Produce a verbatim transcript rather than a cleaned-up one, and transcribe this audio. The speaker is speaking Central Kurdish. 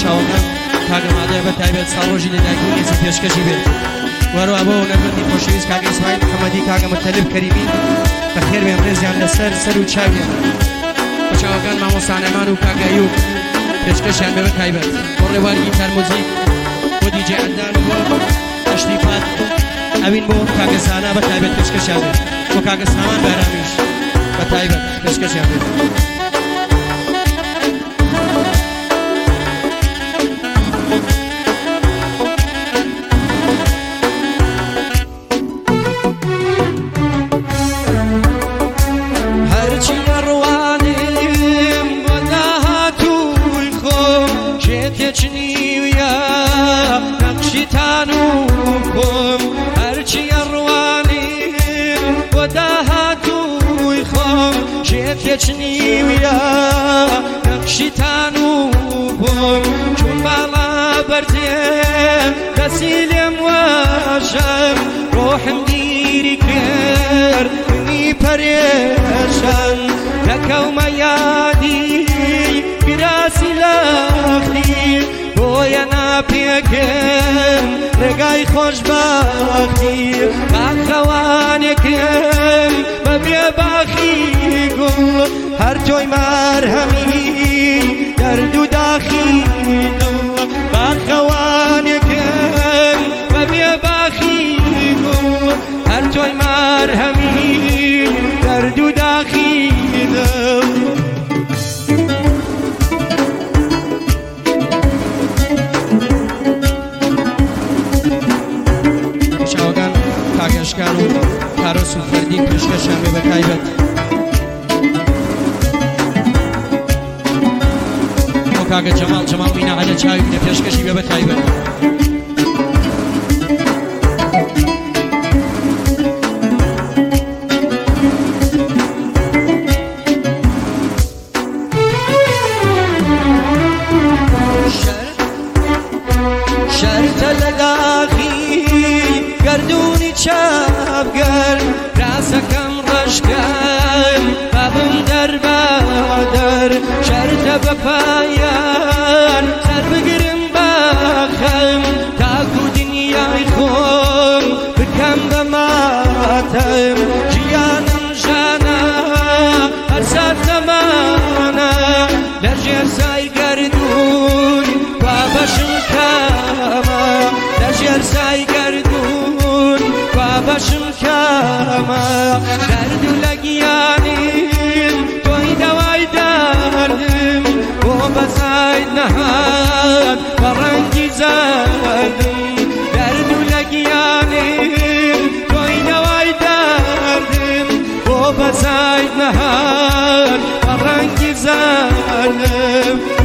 چاوەکان کاگە مادەیە بە تایبەت ساڵۆژی لەدایکبوونێکی پێشکەشی بێت وەروە بۆ نەبەردی خۆشەویست کاگە ئیسماعیل محەممەدی کاگە مەتەلب کەریمی بەخێر بێن ڕێزیان لەسەر سەر و چاویان بە چاوەکان مامۆستانەمان و کاگە ئەیوب پێشکەشیان بێ بە تایبەت بۆ ڕێواری گیتار مۆزیک بۆ دیجێ ئەندان و بۆ تەشریفات ئەوین بۆ کاگە زانا بە تایبەت پێشکەشیان بێت بۆ کاگە سامان بەرامیش بە تایبەت پێشکەشیان بێت چنیویا نقشی تانو بوم چون بالا بردیم دسیلم واشم روحم دیری کرد منی پریشان نکوم یادی گراسی لختی بویا نپیکم رگای خوشبختی بخوانکم ببی باخی گل هر توی مرهمی درد و داخی بخوانکم ببی باخی گل هر توی مرهمی درد و داخی شاوگان کاگشکان و کاروس و فردی پشکشان بێ بە تایبەت بۆ کاگە جەماڵ جەماڵ بینە عەلە چاوی بنە پێشکەشی بێ بە تایبەت شەرتە لە داخی گردونی چاپگەر راسەکەم ڕەشکەم بابم دەربادەر شەرتە بە پایان سەر بگرم باخەم تاکو دنیای خۆم بکەم بە ماتەم ژیانم ژانە هەر سات زەمانە لەژێر سای گەردون وا بەشم کەمە لەژێر سای گەردون وا بەشم کەمە دەرد و لە گیانیم تۆی دەوای دەردم بۆ بەزاید نەهات بە ڕەنگی زەردم دەرد و لە گیانیم تۆی دەوای دەردم بۆ بەزاید نەهات بە ڕەنگی زەردم